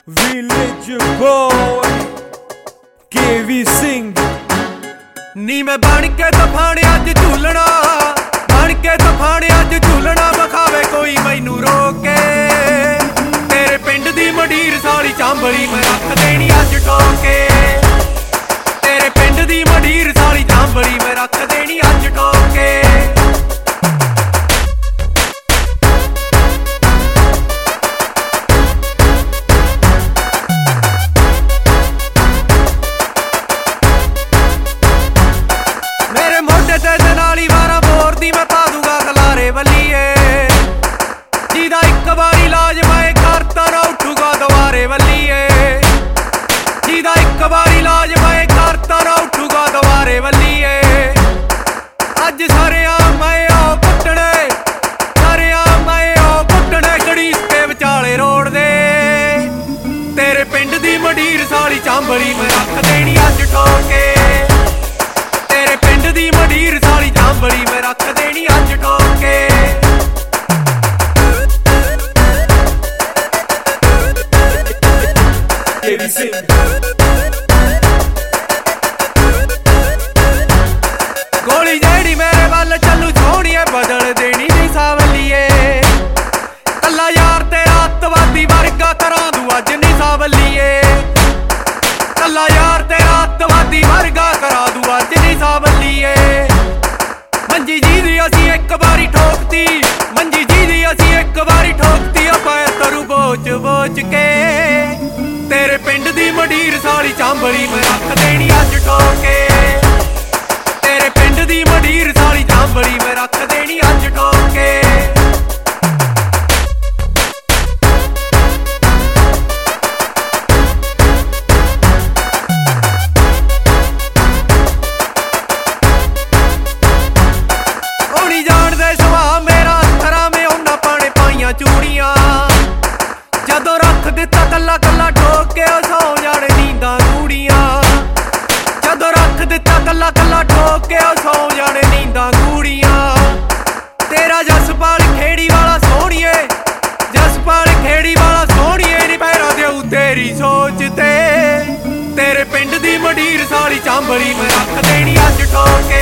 Village boy KV Singh नी मैं बन के तफाने अज झूलना बन के तफाने अज झूलना बखावे कोई मैनू रोके तेरे पिंड दी मंडीर साली चांबड़ी मैं रख देनी अज ठोके तेरे पिंड दी मंडीर साली चांबड़ी मैं रख देनी अज ठोके जिदा एक बारी लाज मैं करता ना उठूगा दोबारे वल्लीए जिदा एक बारी लाज मैं करता ना उठूगा दोबारे वल्लीए अज सारे मैं ओ पुट्टने सारे मैं ओ पुट्टने गड़ीस के विचाले रोड दे तेरे पिंड दी मंडीर साली चांबड़ी मैं रख देनी अज ठोके तेरे पिंड दी मंडीर साली चांबड़ी मैं रख देनी अज ठोके गोली जेड़ी मेरे वाल चलू सोहणिए बदल देनी नी सावलिए कला यार तेरा अतवादी वर्गा करा दू अज नी सावलिए कला यार तेरा अतवादी वर्गा करा दू अज नी सावलिए मंजी जी दी असी एक बारी ठोकती मंजी जी दी असी एक बारी ठोकती पैर तरू बोच बोच के तेरे पिंड दी मंडीर साली चांबड़ी मैं रख देनी अज ठोके तेरे पिंड दी मंडीर साली चांबड़ी मैं रख देनी अज ठोके होनी जान दे सुभाऽ मेरा अत्थरा में उन्ना पाने पाइयां चूड़ियां जदों रख दिता कला कला ठोके सौ जाने नींदां कूड़ियां जदों रख दिता कला कला ठोके सौ जाने नींदां कूड़ियां तेरा जसपाल खेड़ी वाला सोहणिए जसपाल खेड़ी वाला सोहणिए नी पैरा देऊ तेरी सोच ते तेरे पिंड दी मंडीर साली चांबड़ी मैं रख देनी अज ठोके